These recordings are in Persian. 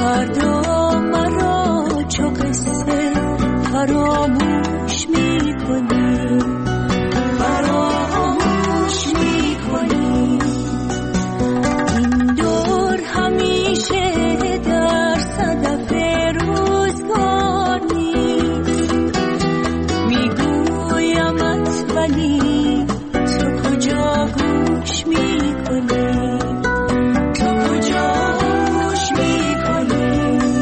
فردا مرا چو قصه فراموش می‌کنی، فراموش می‌کنی. این دور همیشه در صدف روزگار نیست، میگویمت ولی تو کجا گوش می‌کنی، تو کجا گوش می‌کنی.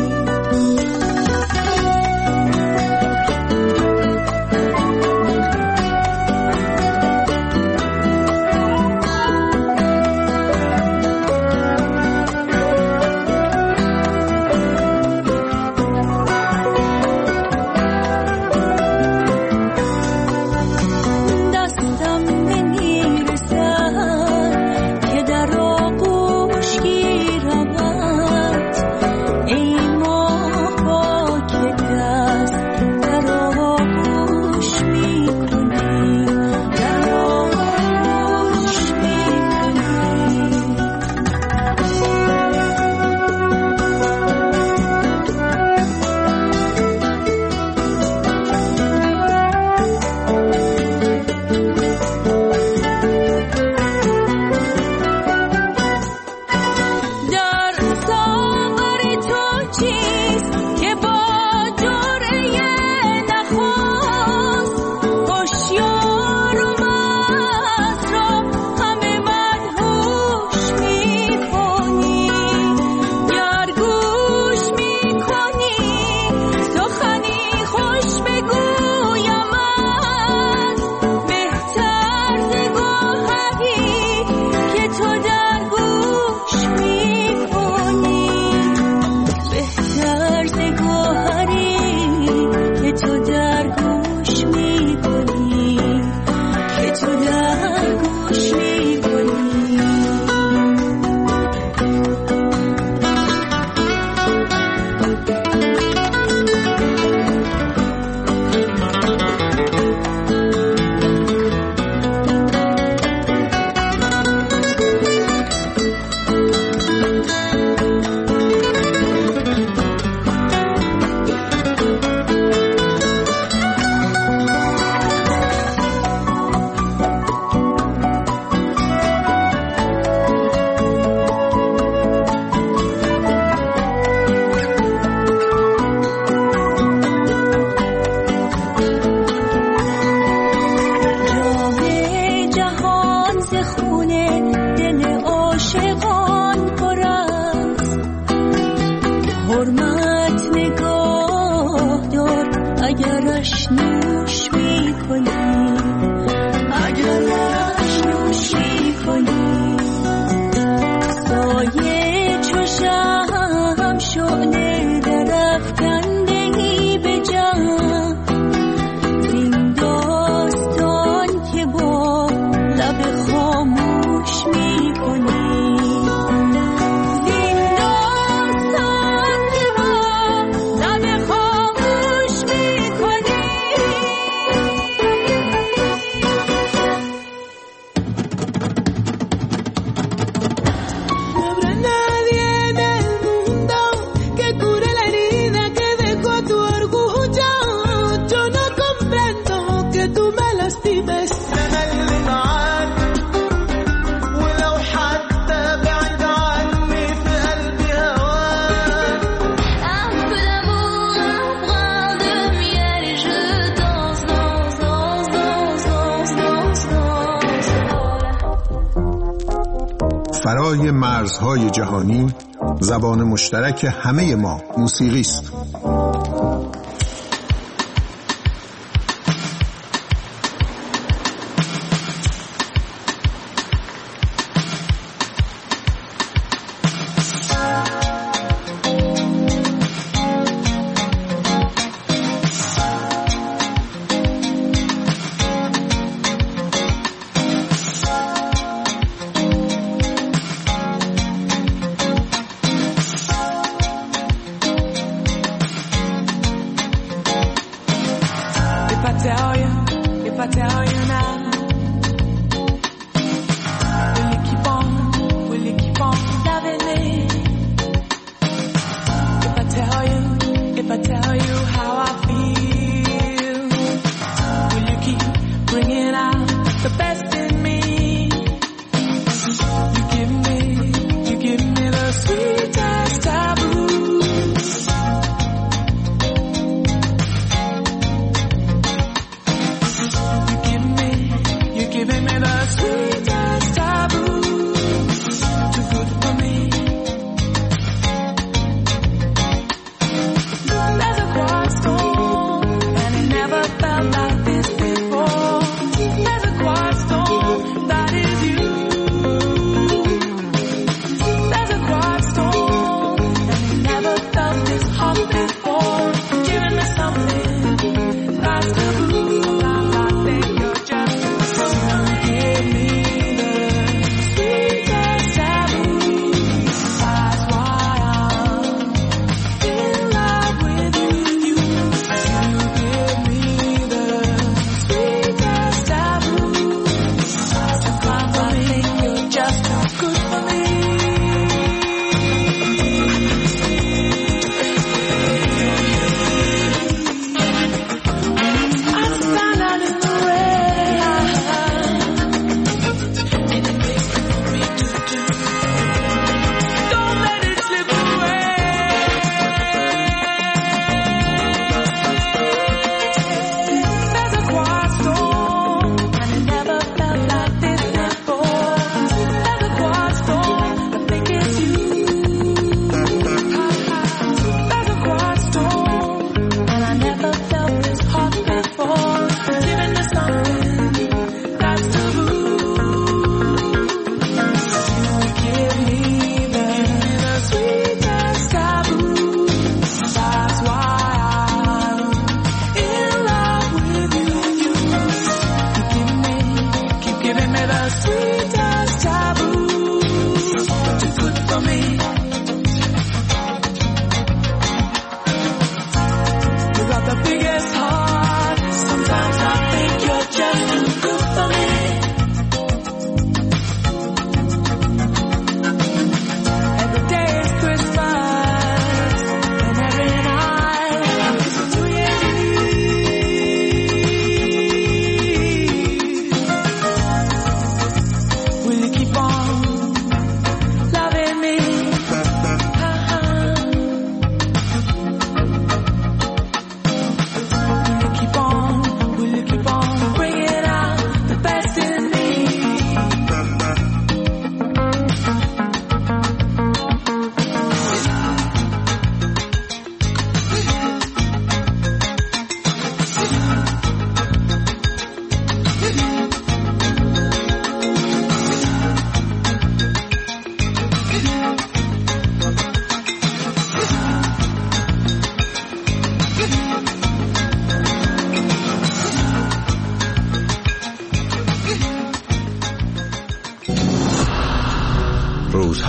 فرای مرزهای جهانی، زبان مشترک همه ما موسیقی است.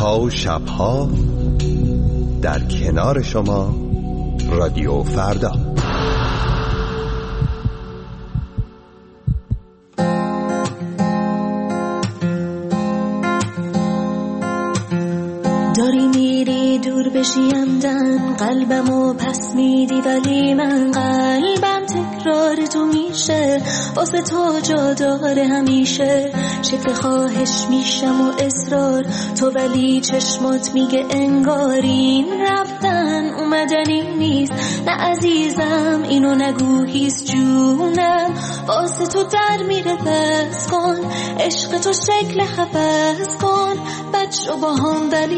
روزها و شبها در کنار شما رادیو فردا. داری میری دور بشیندن قلبمو پس میدی، ولی من قلبم تکرار تو میشه، واسه تو جا داره همیشه. شکل خواهش میشم و اصرار تو، ولی چشمات میگه انگارین رفتن اومدنی نیست. نه عزیزم اینو نگو هیست جونم، واسه تو در میره بس کن، عشق تو شکل حفظ کن، بد شو با هم ولی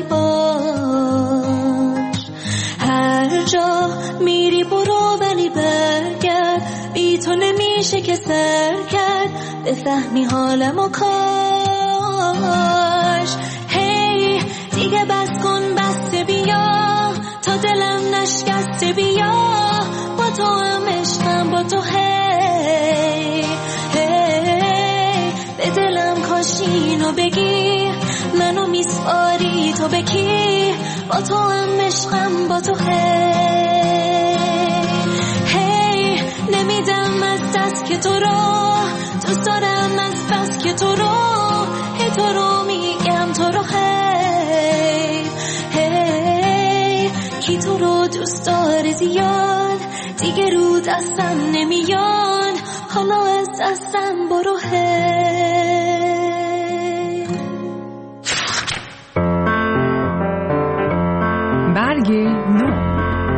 باش. هر جا میری برو ولی برگرد، بی تو نمیشه که سر کرد، بفهمی حالمو کاش. هی دیگه بس کن بسته بیا، تا دلم نشکسته بیا، با تو هم عشقم با تو. هی هی به دلم کاش اینو بگی، منو میسپاری تو بکی، با تو هم عشقم با تو. هی نمیدم از دست که تو رو دوست دارم، از بس که تو رو تو رو میگم تو رو. هی کی تو رو دوست داره زیاد، دیگه رو دستم نمیان، حالا از دستم برو. برگ نو.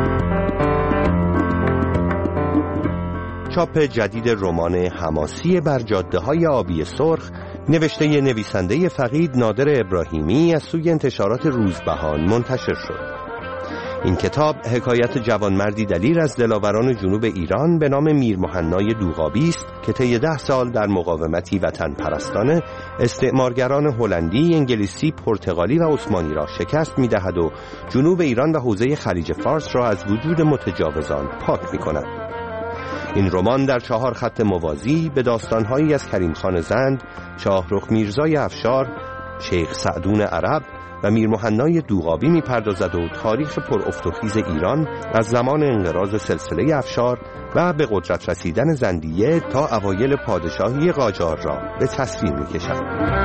چاپ جدید رمان حماسی بر جاده‌های آبی سرخ نوشته نویسنده فقید نادر ابراهیمی از سوی انتشارات روزبهان منتشر شد. این کتاب حکایت جوانمردی دلیر از دلاوران جنوب ایران به نام میر مهنای دوغابی است که طی 10 سال در مقاومتی وطن پرستانه استعمارگران هلندی، انگلیسی، پرتغالی و عثمانی را شکست می‌دهد و جنوب ایران و حوزه خلیج فارس را از وجود متجاوزان پاک می‌کند. این رمان در 4 خط موازی به داستان‌هایی از کریم خان زند، شاهرخ میرزای افشار، شیخ سعدون عرب و میر مهنای دوغابی می‌پردازد و تاریخ پرافت و خیز ایران از زمان انقراض سلسله افشار و به قدرت رسیدن زندیه تا اوایل پادشاهی قاجار را به تصویر می‌کشد.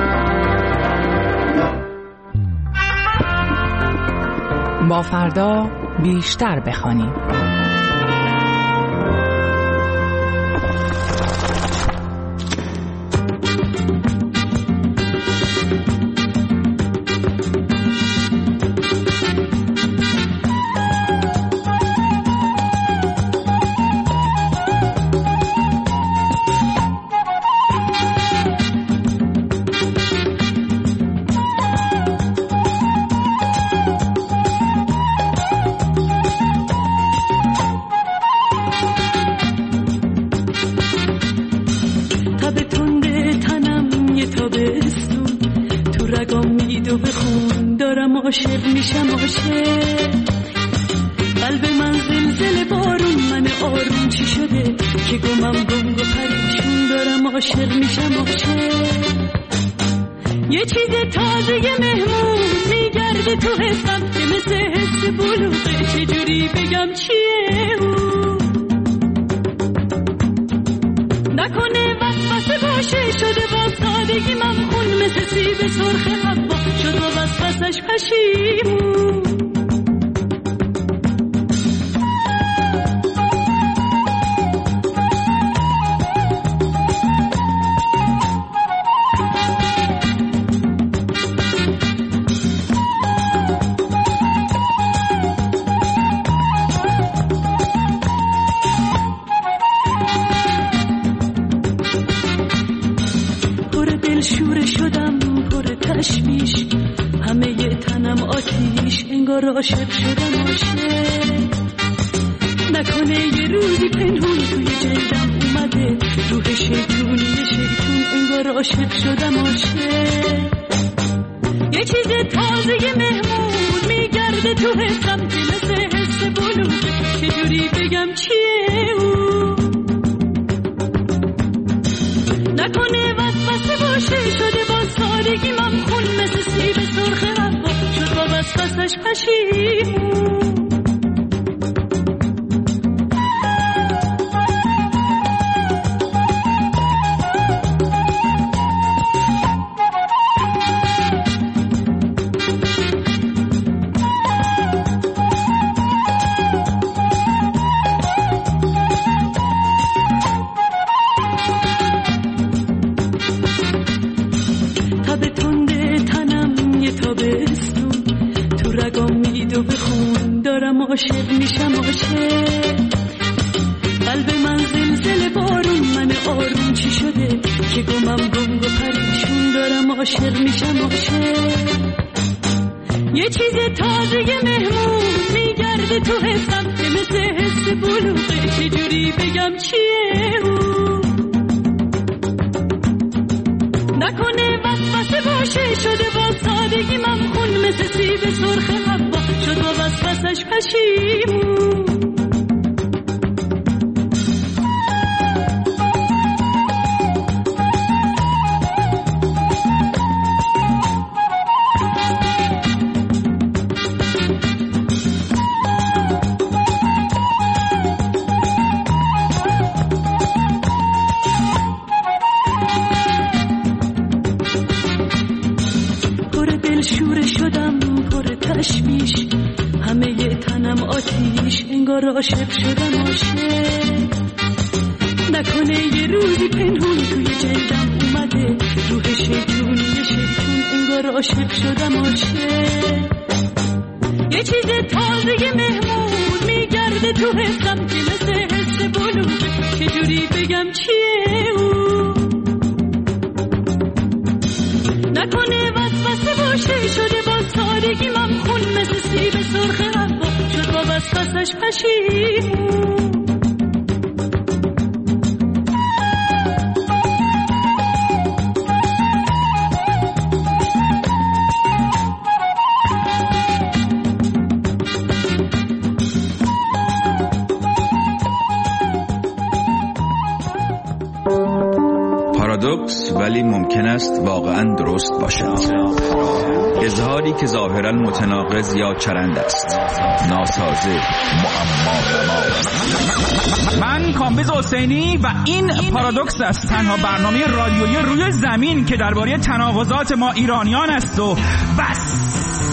با فردا بیشتر بخوانیم. عاشق میشم عاشق، قلب من زلزله بارون، من آروم چی شده که گمم گنگ و پریشون دارم. عاشق میشم عاشق، یه چیز تازه مهمون میگرده تو حسم که مثل حس بلوغه، چجوری بگم چیه اون، نکنه وسوسه باشه شده با سادگی ممخون، مثل سیب سرخ حوا شد با وسوسش پشیمون. عاشق شدم عاشق، نکنه یه روزی پنهون توی جلدم اومده روح شیطونی شیطون، انگار عاشق شدم عاشق، یه چیز تازه مهمون میگرده تو حسم که مثل حس بلوغه، چجوری بگم چیه اون، نکنه وسوسه باشه شده با سادگی ممخون، مثل سیب سرخ حوا واسش پشیمون. عاشق میشم عاشق، قلب من زلزله بارون، من آروم چی شده که گمم گنگ و پریشون، دارم عاشق میشم عاشق. یه چیز تازه مهمون میگرده تو حسم که مثل حس بلوغه، چجوری بگم چیه اون؟ نکنه وسوسه باشه شده با سادگی ممخون، مثل سیب سرخ حوا شد با وسوسش پشیمون. انگار عاشق شدم عاشق، نکنه یه روزی پنهون توی جلدم اومده روح شیطون یه شیطون، انگار عاشق شدم عاشق. یه چیز تازه مهمون میگرده تو حسم که مثل حس بلوغه، چجوری بگم چیه اون؟ نکنه وسوسه باشه شده با سادگی ممخون، مثل سیب سرخ حوا شد با وسوسش پشیمون. پارادوکس ولی ممکن است واقعا درست باشد. اظهاری که ظاهرا متناقض یا چرند است، ناسازه، معما. من کامبیز حسینی و این پارادوکس است، تنها برنامه رادیویی روی زمین که درباره تناقضات ما ایرانیان است و بس.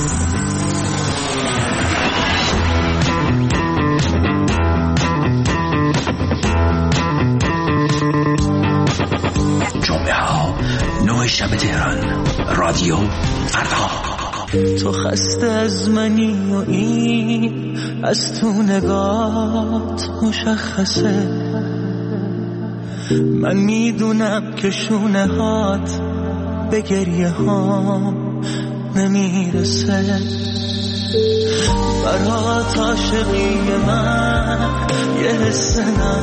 جمعه ها 9 شب تهران، رادیو فردا. تو خسته از منی و این از تو نگات مشخصه، من میدونم که شونه هات به گریه ها نمیرسه. برات عاشقی من یه حس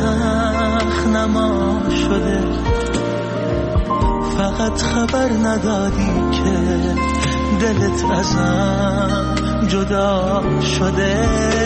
نما شده، فقط خبر ندادی که دلت ازم جدا شده.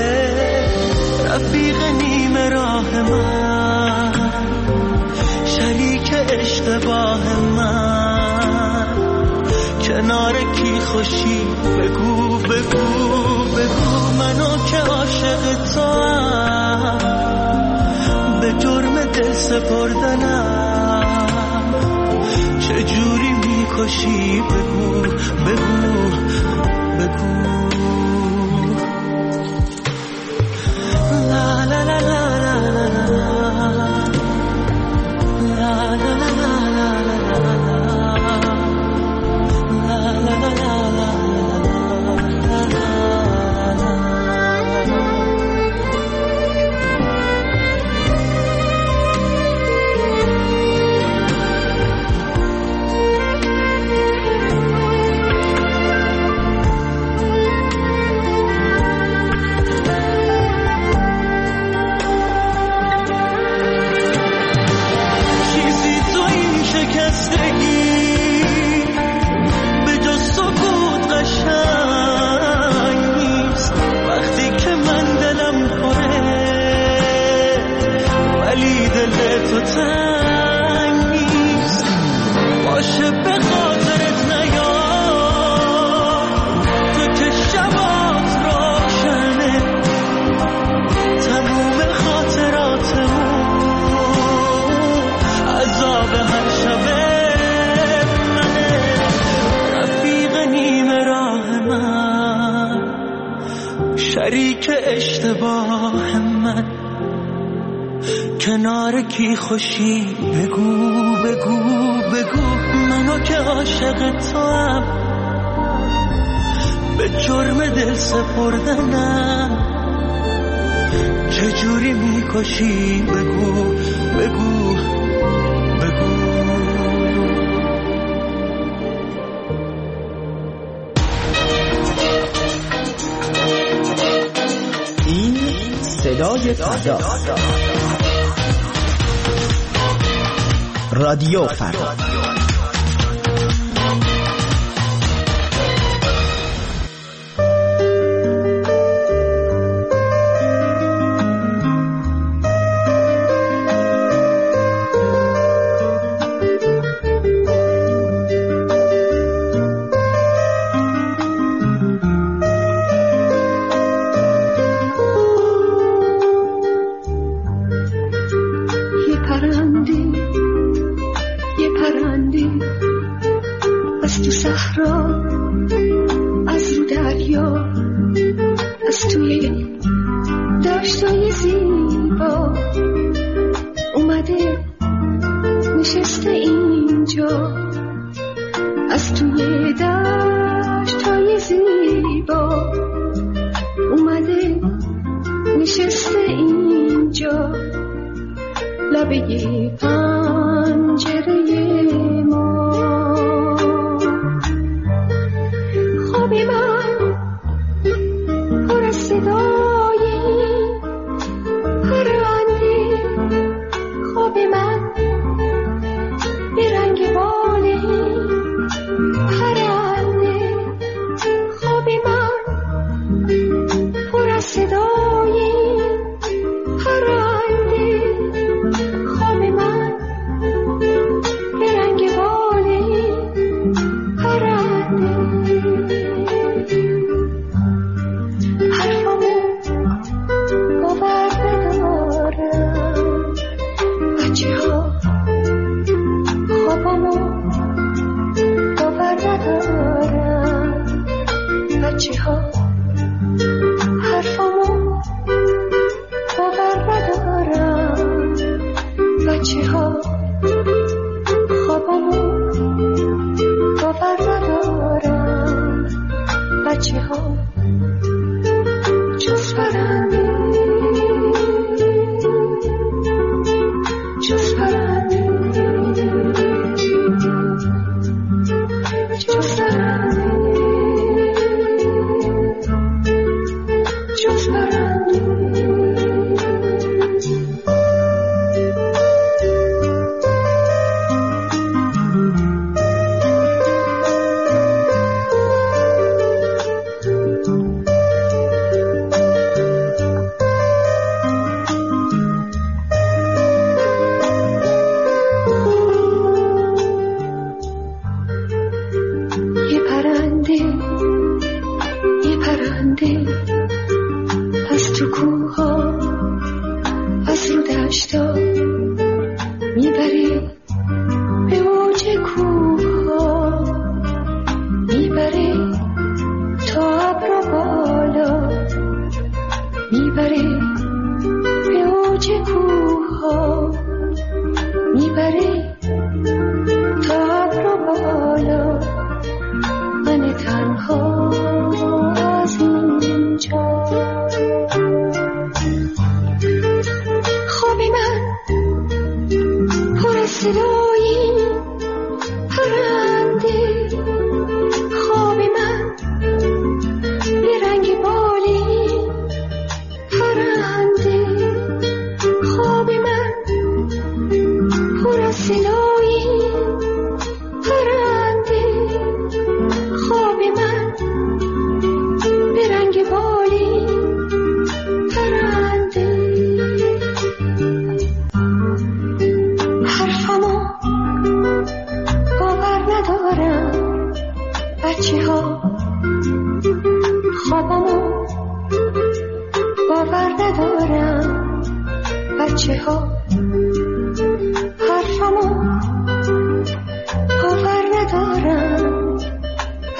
رفیق نیمه راه من، شریک اشتباه من، کنار کی خوشی بگو بگو بگو، منو که عاشق توام، به جرم دل سپردنم چجوری میکشی بگو بگو بگو. لا لا لا لا لا لا لا راه من کنار کی خوشی بگو بگو بگو منو که عاشق توام به جرم دل سپردنم چجوری میکشی بگو بگو بگو این صدای فردا رادیو فردا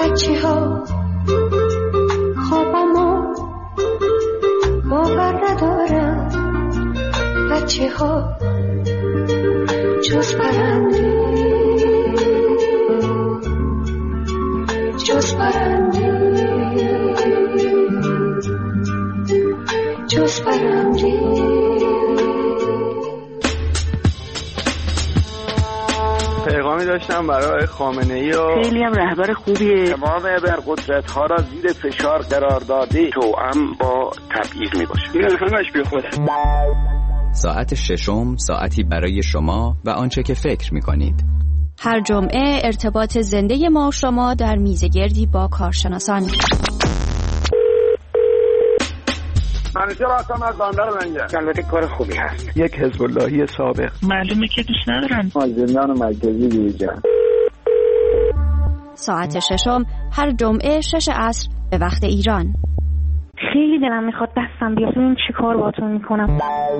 باور ندارم بچه ها جز پرنده جز پرنده جز پرنده. پیغامی داشتم برای خامنه‌ای و خیلی هم رهبر خوبیه. تمام ابرقدرت‌ها را زیر فشار قرار داده توأم با تبعیض میباشه. این همش بی خوده. ساعت ششم ساعتی برای شما و آنچه که فکر می‌کنید. هر جمعه ارتباط زنده ما و شما در میزگردی با کارشناسان. منیجر هستم از بندر لنگر. البته کار خوبی هست. یک حزب اللهی سابق. معلومه که دوست ندارن. زندان مرکزی بیرجن. ساعت ششم هر جمعه 6 عصر به وقت ایران. خیلی دلم میخواد دستم بیاد ببینم چی کار باهاتون میکنم.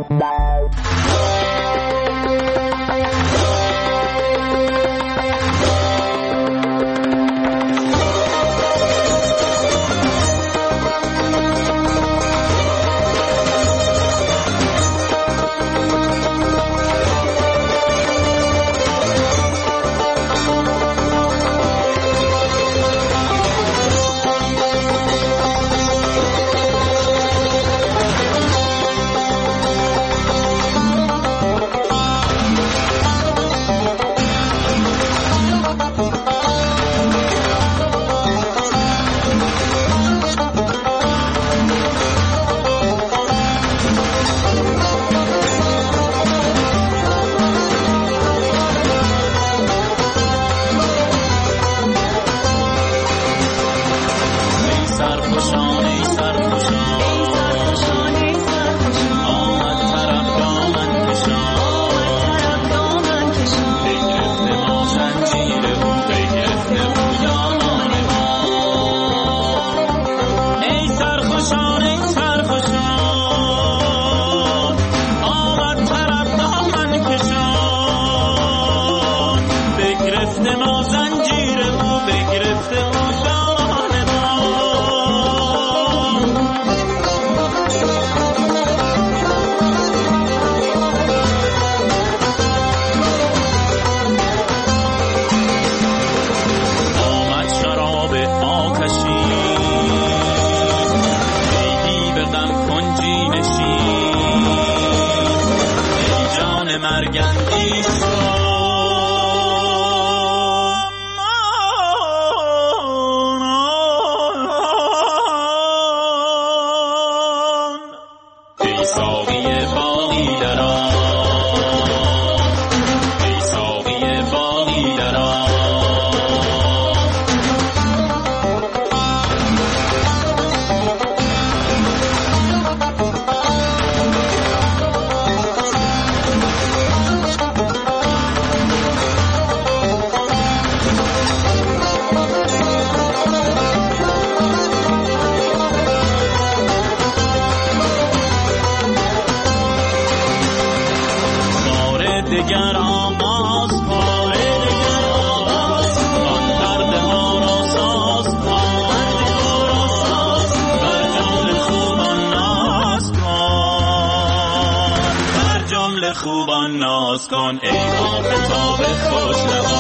خوبان ناز کن ای آفتاب خوش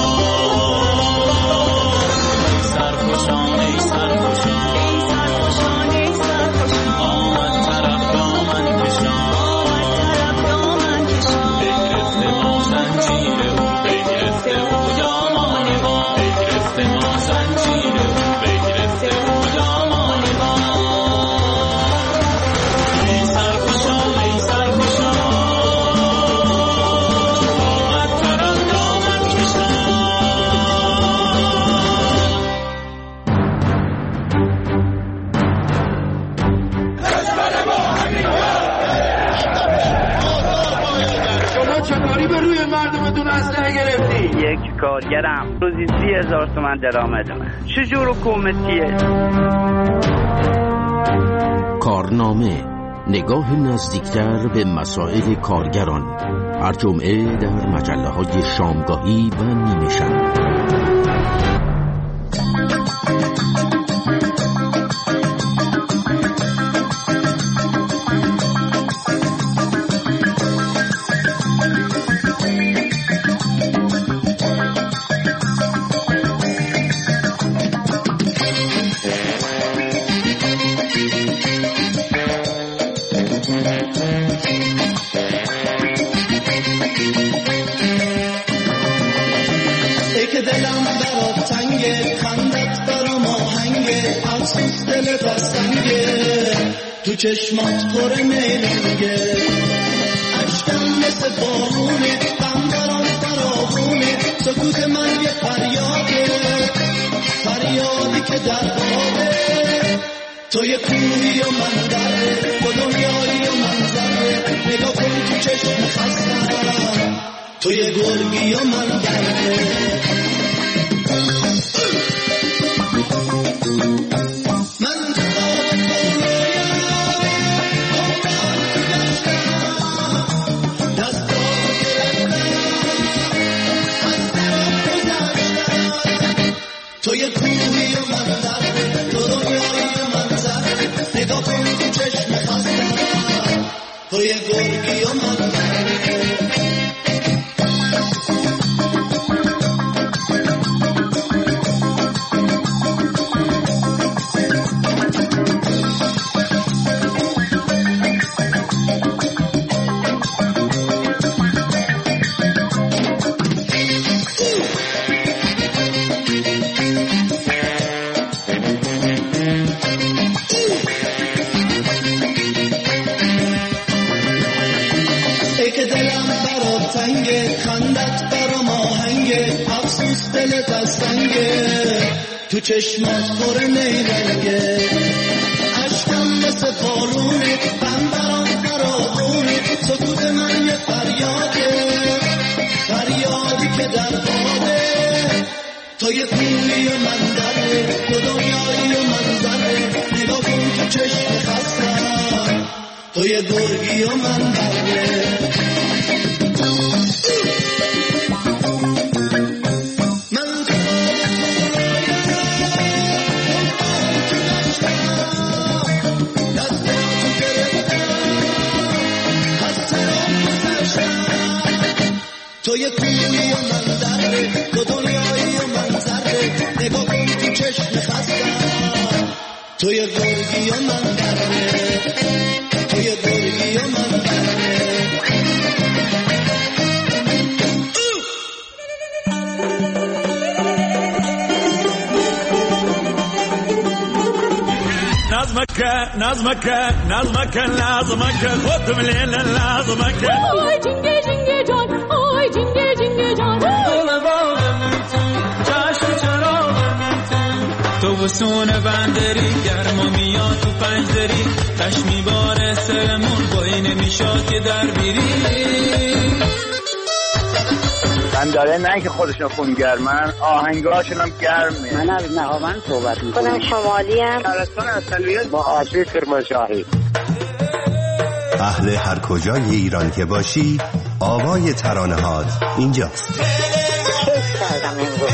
نوان. سرخوشان ای سرخوشان آمد طرف دامن کشان بگرفته ما زنجیر او بگرفته او دامان ما بگرفته ما زنجیر او بگرفته او دامان ما. ای سرخوشان ای سرخوشان چطوری به روی مردمتون اسلحه گرفتی؟ یک کارگرم روزی 30,000 تومان درآمدمه. چجور حکومتیه؟ کارنامه، نگاه نزدیکتر به مسائل کارگران، هر جمعه در مجله‌های شامگاهی و نیمه شب. ای که دلم برات تنگه، خندت برام آهنگه، افسوس دلت از سنگه، تو چشمات پر نیلنگه، عشقم مثل بارونه، غم برام فراوونه، سکوت من یه فریاده، فریادی که در بابه، تو یه کوهی و من دره، تو دنیایی و من ذره، نگاه کن تو چشم خستم، تو یه گرگی و من دره. تو یه کوهی و من دره، تو دنیایی و من ذره، نگاه کن تو چشم خستم، تو یه گرگی و من دره. خندت برام آهنگه، افسوس دلت از سنگه، تو چشمات پر نیلنگه، عشقم مثل بارونه، غم برام فراوونه، سکوت من یه فریاده، فریادی که در بابه، تو یه کوهی و من دره، تو دنیایی و من ذره، نگاه کن تو چشم خستم، تو یه گرگی و من دره. تو یه کوهی و من دره، تو دنیایی و من ذره، نگاه کن تو چشم خستم، تو یه گرگی و من دره، تو یه گرگی و من دره. نظمك لازمك خد من الليل لازمك آی جنگه جنگه جان، آی جنگه جنگه جان، چشم چراغ تو وسون بندری، گرما میاد تو پنجدری، تشمی باره سرمون بایی نمیشاد که در بیری. من داره نه که خودشون خونگرمن، آهنگاشون هم گرمه. من از نهاوند صحبت میکنم، شمالی هم شهرستان اصلیت با آشوی کرمانشاهی. اهل هر کجای ایران که باشی، آوای ترانه‌هات اینجاست. کیف کردم امروز.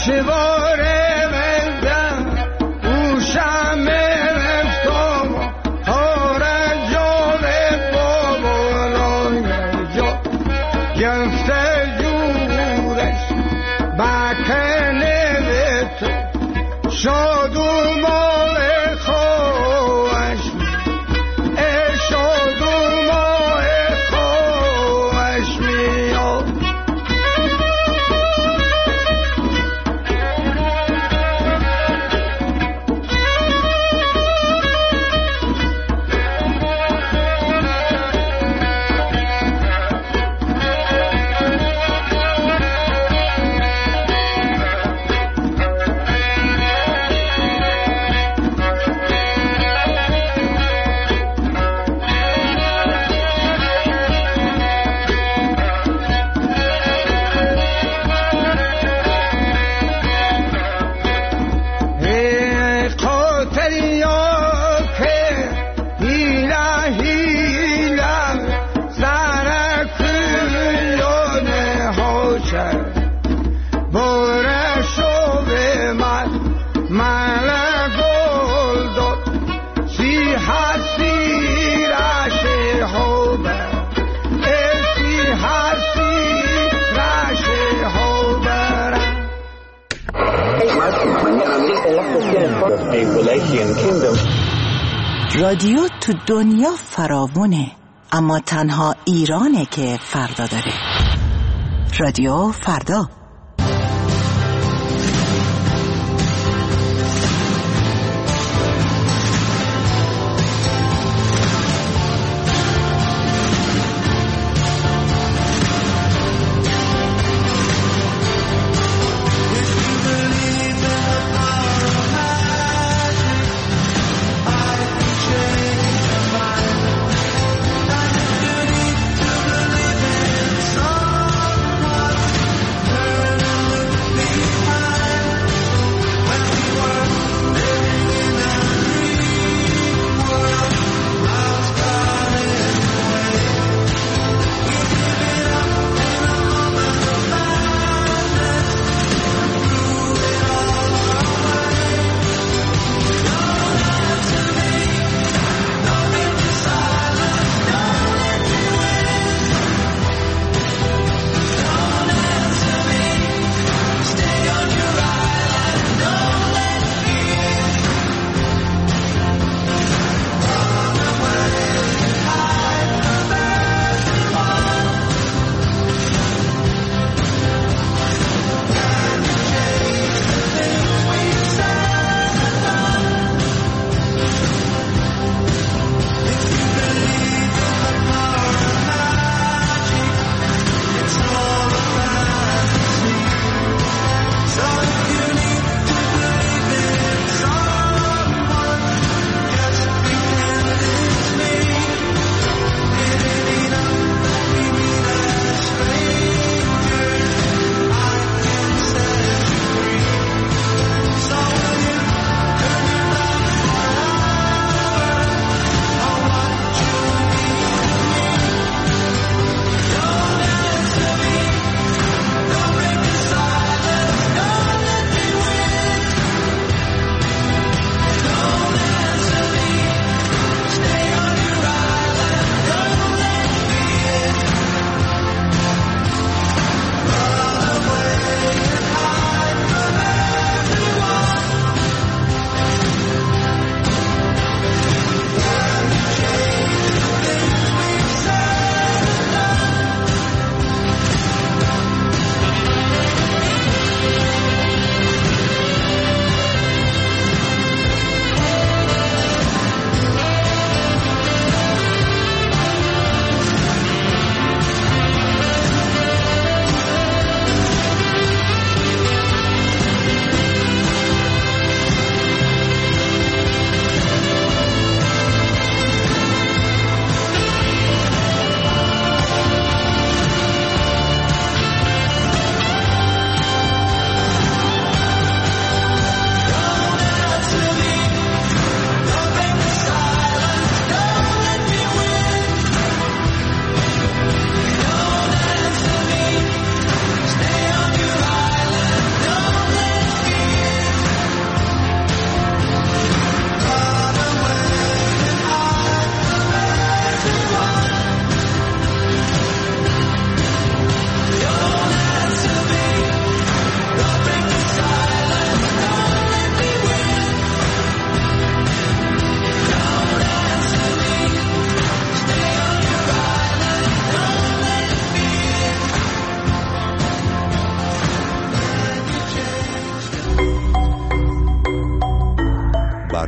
رادیو تو دنیا فراوونه، اما تنها ایرانه که فردا داره. رادیو فردا.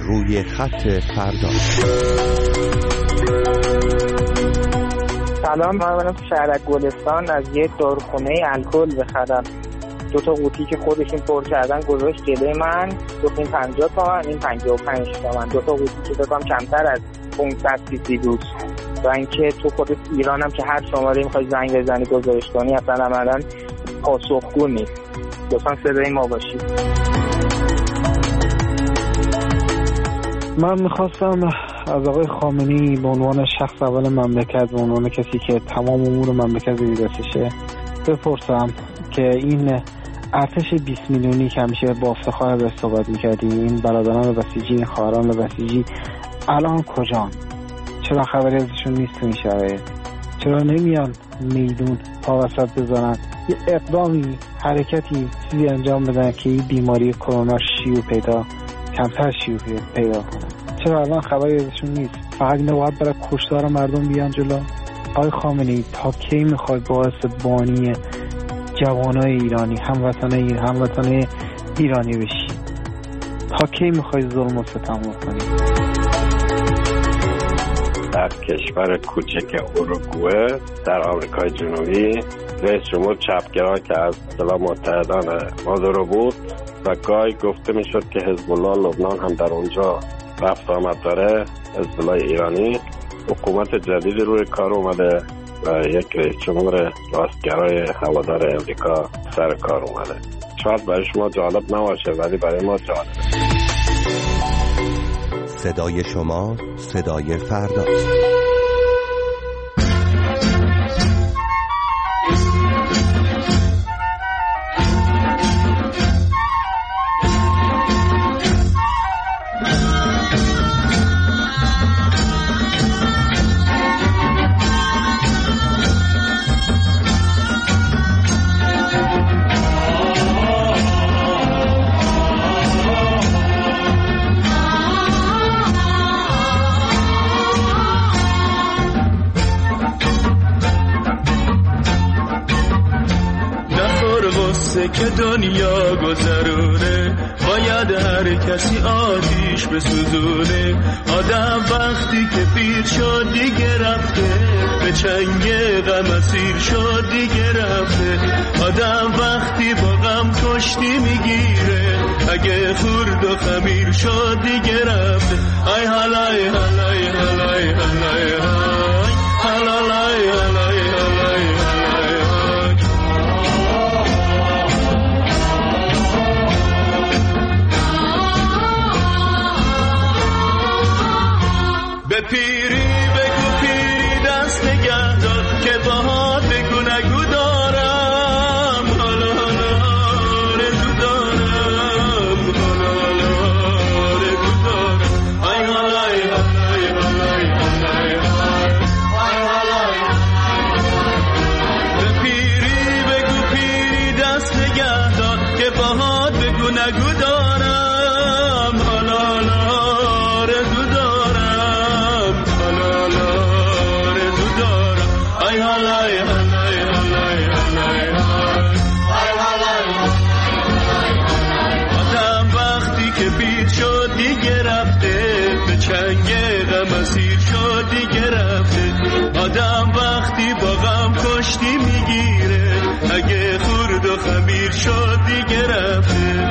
روی خط فردا. سلام، من برم شهرک گلستان از یک داروخونه الکل بخرم. 2 قوطی که خودشون پر کردن گذاشت جلوی من، گفت این 50 تومن، این 55 تومن. 2 قوطی که بگم کمتر از 500 سی سی بود. و اینکه تو خود ایران هم که هر شماره میخوای زنگ بزنی گزارش کنی اصلا عملاً پاسخگو نیست. لطفاً صدای ما باشید. من میخواستم از آقای خامنه‌ای به عنوان شخص اول مملکت، به عنوان کسی که تمام امور مملکت زیر دستشه، بپرسم که این ارتش 20 میلیونی که همیشه با افتخار به صحبت میکردیم، این برادران بسیجی، این خواهران بسیجی الان کجان؟ چرا خبری ازشون نیست تو این شرایط؟ چرا نمیان میدون پا وسط بزنن، یه اقدامی، حرکتی، چیزی انجام بدن که این بیماری کرونا کمتر شیوع پیدا کنه؟ چرا الان خبری ازشون نیست؟ فقط اینا باید برای کشتار مردم بیان جلو؟ آقای خامنه‌ای تا کی میخوای باعث بانی جوانای ایرانی، هموطنای ایرانی بشی؟ تا کی میخوای ظلم و ستم کنی؟ در کشور کوچک اوروگوئه در آمریکای جنوبی، رئیس جمهور چپگرا که از اصطلاح متحدان مادورو بود و گاهی گفته میشد که حزب الله لبنان هم در اونجا رفت آمد داره، حزب الله ایرانی، حکومت جدیدی روی کار اومده و یک رئیس جمهور راستگرای هوادار امریکا سر کار اومده. شاید برای شما جالب نباشه ولی برای ما جالبه. صدای شما، صدای فردا. که دنیا گذرونه، باید هر کسی آتیش بسوزونه. آدم وقتی که پیر شد دیگه رفته، به چنگ غم اسیر شد دیگه رفته. آدم وقتی با غم کشتی میگیره، اگه خورد و خمیر شد دیگه رفته. ای هلای هلای هلای هلای هلای هلای هلای به پیری بگو پیری دست نگه دار که باهات بگو نگو دارم، حالا حالا رزو دارم، حالا حالا رزو دارم. ای حالای حالای حالای حالای حالای. به پیری بگو پیری دست نگه دار که باهات بگو نگو دارم، حالا حالا رزو دارم. آدم وقتی که پیر شد دیگه رفته، به چنگ غم اسیر شد دیگه رفته. آدم وقتی با غم کشتی میگیره، اگه خورد و خمیر شد دیگه رفته.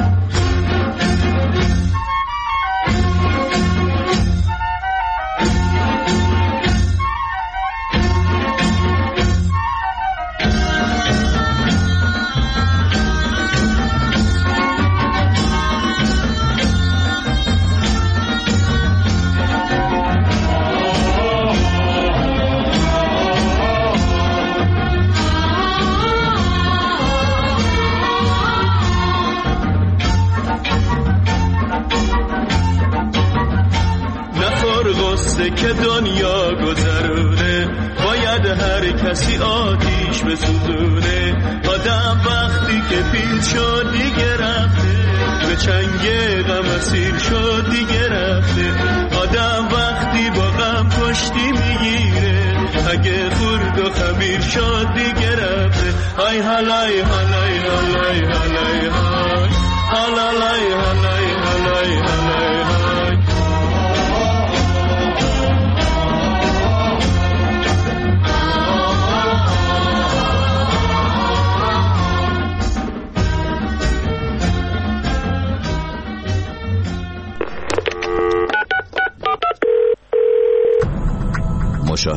که دنیا گذرونه، باید هر کسی آتیش بسوزونه. آدم وقتی که پیر شد دیگه رفته، به چنگ غم اسیر شد دیگه رفته. آدم وقتی با غم کشتی میگیره، اگه خورد و خمیر شد دیگه رفته. ای هلای هلای هلای هلای هلای هلای هلای هلای هلای.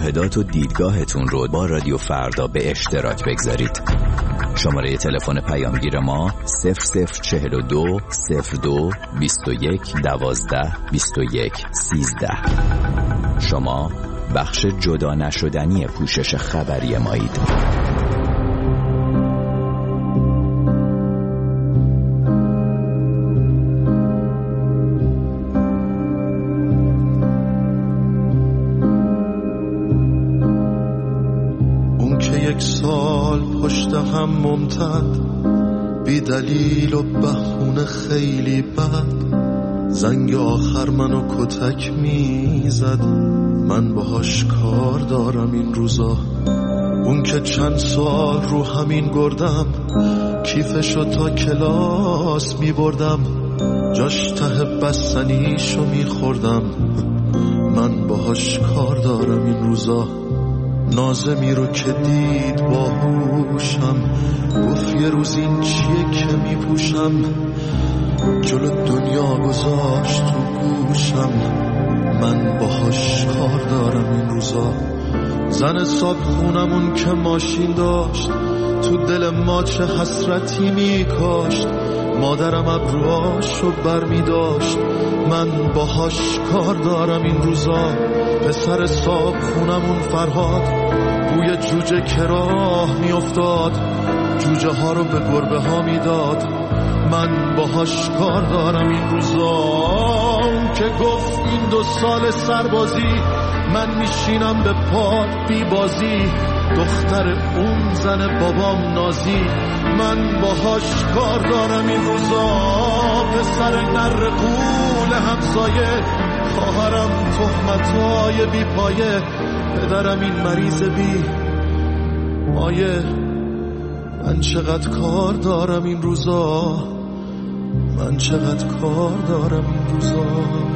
مشاهدات و دیدگاهتون رو با رادیو فردا به اشتراک بگذارید. شماره تلفن پیامگیر ما 0042 02 21 12 21 13. شما بخش جدا نشدنی پوشش خبری مایید. اون که 1 سال پشت هم ممتد، بی دلیل و بهونه خیلی بد، زنگ آخر منو کتک میزد، من باهاش کار دارم این روزا. اون که چند سال رو همین گردم، کیفشو تا کلاس میبردم، جاش ته بستنیشو میخوردم، من باهاش کار دارم این روزا. نازمی رو که دید باهوشم، گفت یه روز این چیه که میپوشم، جلو دنیا گذاشت تو گوشم، من باهاش کار دارم این روزا. زن صاحب خونمون که ماشین داشت، تو دل ما چه حسرتی میکاشت، مادرم ابروهاشو برمی داشت، من باهاش کار دارم این روزا. پسر صاحب خونمون فرهاد، بوی جوجه که راه می افتاد، جوجه ها رو به گربه ها می داد، من باهاش کار دارم این روزا. اون که گفت این 2 سال سربازی، من میشینم به پات بی بازی، دختر اون زن بابام نازی، من باهاش کار دارم این روزا. پسر نر قول همسایه، خواهرم تهمتای بی پایه، پدرم این مریض بی مایه، من چقدر کار دارم این روزا، من چقدر کار دارم این روزا.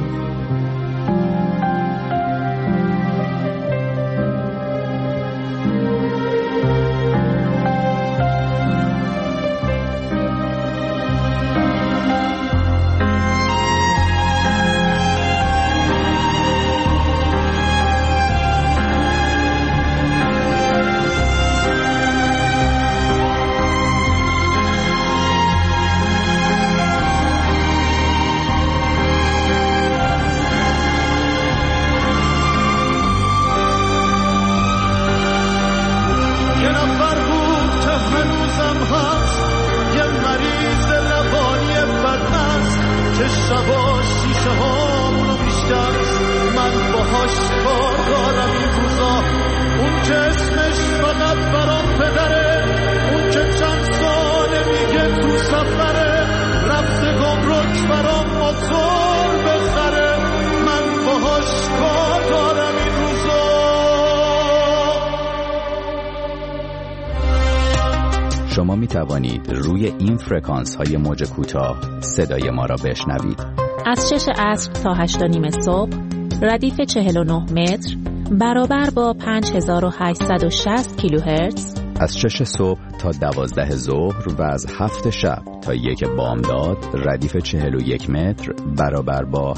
شما می توانید روی این فرکانس های موج کوتاه صدای ما را بشنوید. از 6 عصر تا 8:30 صبح، ردیف 49 متر برابر با 5860 کیلوهرتز. از 6 صبح تا 12 ظهر و از 7 شب تا 1 بامداد، ردیف 41 متر برابر با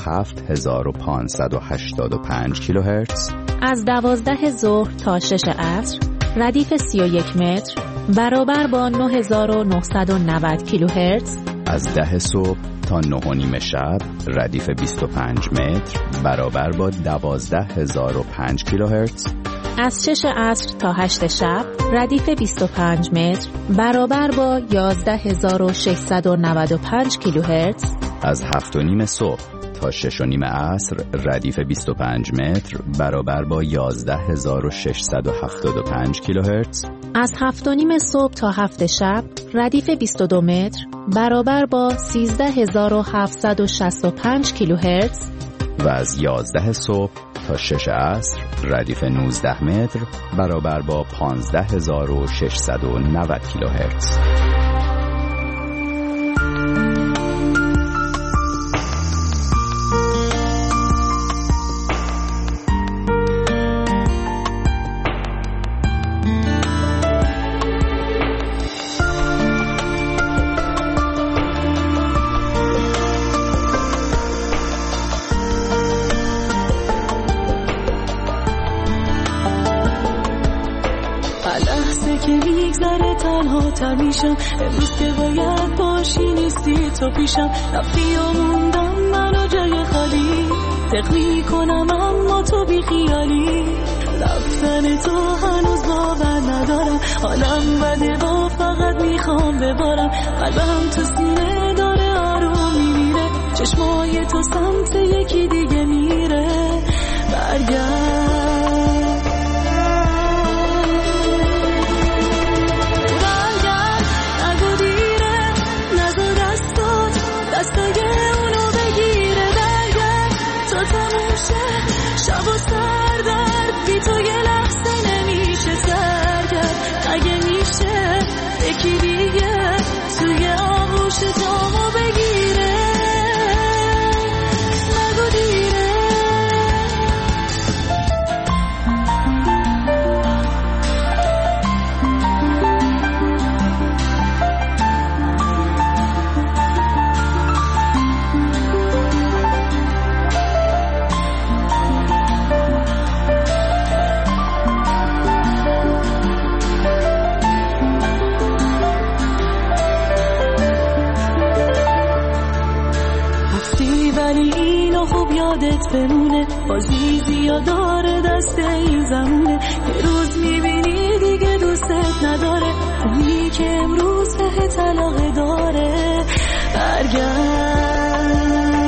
7585 کیلوهرتز. از 12 ظهر تا 6 عصر، ردیف 31 متر برابر با 9990 کیلوهرتز. از 10 صبح تا 9:30 شب، ردیف 25 متر برابر با 12005 کیلوهرتز. از 6 عصر تا 8 شب، ردیف 25 متر برابر با 11695 کیلوهرتز. از 7:30 صبح تا 6:30 عصر، ردیف 25 متر برابر با 11675 کیلوهرتز. از 7:30 صبح تا 7 شب، ردیف 22 متر برابر با 13765 کیلوهرتز. و از 11 صبح تا 6 عصر، ردیف 19 متر برابر با 15690 کیلوهرتز. میگذره تنها تر میشم. امروز که باید باشی نیستی تو پیشم. رفتی و موندم منو جای خالی، دق میکنم اما تو بی خیالی. رفتن تو هنوز باور ندارم، حالم بده و فقط میخوام ببارم. قلبم تو سینه داره آروم میمیره، چشمای تو سمت یکی دیگه میره. برگرد نگو دیره، نزار دستای اونو بگیره. برگرد تو تموشه شب و سردرد، بی تو یه لحظه نمیشه سرگرد. اگه میشه یکی دیگه توی آغوش جامو بگیره. نگو دیره. ولی اینو خوب یادت بمونه، بازی زیاد داره دست این زمونه. یه روز میبینی دیگه دوستت نداره، اونی که امروز بهت علاقه داره. برگرد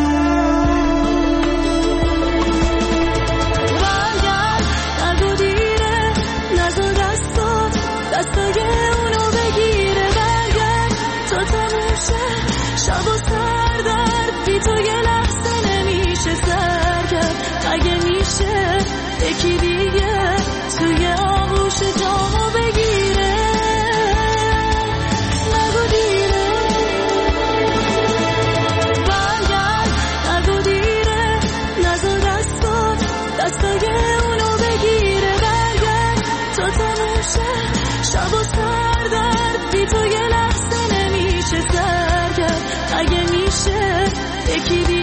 نگو دیره، نزار دستای اونو بگیره. برگرد تو تموشه شب و سردرد، بی تو یه لحظه نمیشه سرگرد. اگه میشه یکی دیگه توی آغوش جامو بگیره. نگو دیره. برگرد نگو دیره، نزار دستای اونو بگیره. برگرد تو تموشه شب و سردرد، بی تو یه لحظه نمیشه سرگرد. اگه میشه یکی دیگه